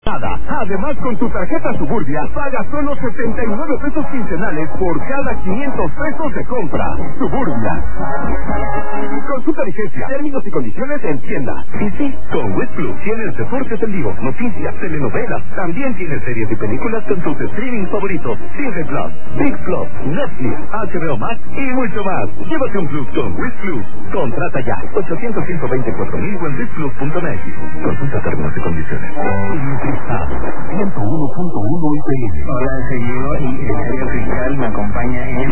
Además, con tu tarjeta Suburbia, paga solo 79 pesos quincenales por cada 500 pesos de compra. Suburbia. Consulta vigencia, términos y condiciones en tienda. Y sí, con Wit Plus tienes deportes en vivo, noticias, telenovelas. También tienes series y películas con tus streaming favoritos. Disney Plus, Big Plus, Netflix, HBO Max y mucho más. Llévate un Plus con Wit Plus. Contrata ya. 800-124-1000 o en witplus.mx. Consulta términos y condiciones. 101.1 FM. Hola, seguidor y el señor fiscal me acompaña en